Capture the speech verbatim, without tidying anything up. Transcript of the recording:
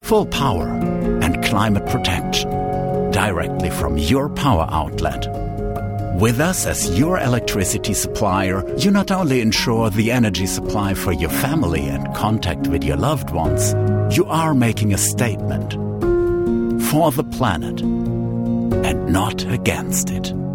full power and climate protection directly from your power outlet. With us as your electricity supplier, you not only ensure the energy supply for your family and contact with your loved ones, you are making a statement for the planet and not against it.